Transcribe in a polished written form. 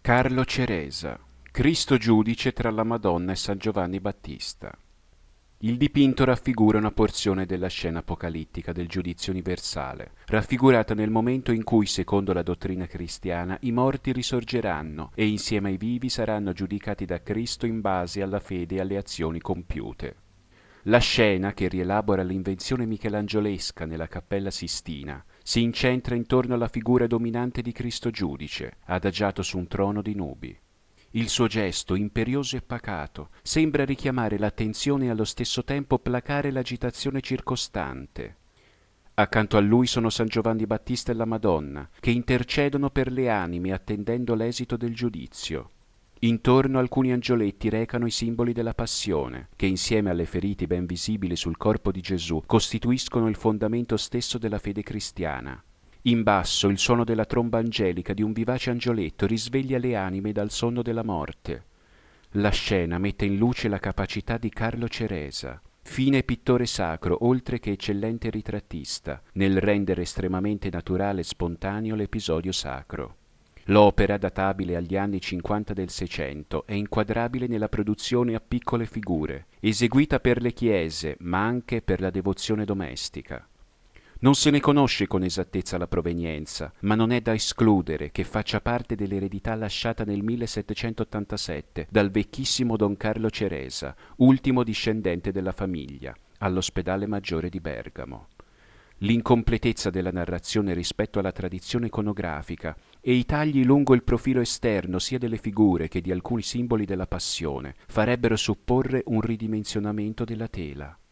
Carlo Ceresa, Cristo giudice tra la Madonna e San Giovanni Battista. Il dipinto raffigura una porzione della scena apocalittica del giudizio universale, raffigurata nel momento in cui, secondo la dottrina cristiana, i morti risorgeranno e insieme ai vivi saranno giudicati da Cristo in base alla fede e alle azioni compiute. La scena, che rielabora l'invenzione michelangiolesca nella Cappella Sistina, si incentra intorno alla figura dominante di Cristo giudice, adagiato su un trono di nubi. Il suo gesto, imperioso e pacato, sembra richiamare l'attenzione e allo stesso tempo placare l'agitazione circostante. Accanto a lui sono San Giovanni Battista e la Madonna, che intercedono per le anime attendendo l'esito del giudizio. Intorno alcuni angioletti recano i simboli della passione, che insieme alle ferite ben visibili sul corpo di Gesù costituiscono il fondamento stesso della fede cristiana. In basso il suono della tromba angelica di un vivace angioletto risveglia le anime dal sonno della morte. La scena mette in luce la capacità di Carlo Ceresa, fine pittore sacro oltre che eccellente ritrattista, nel rendere estremamente naturale e spontaneo l'episodio sacro. L'opera, databile agli anni 50 del Seicento, è inquadrabile nella produzione a piccole figure, eseguita per le chiese, ma anche per la devozione domestica. Non se ne conosce con esattezza la provenienza, ma non è da escludere che faccia parte dell'eredità lasciata nel 1787 dal vecchissimo Don Carlo Ceresa, ultimo discendente della famiglia, all'ospedale maggiore di Bergamo. L'incompletezza della narrazione rispetto alla tradizione iconografica e i tagli lungo il profilo esterno sia delle figure che di alcuni simboli della passione farebbero supporre un ridimensionamento della tela.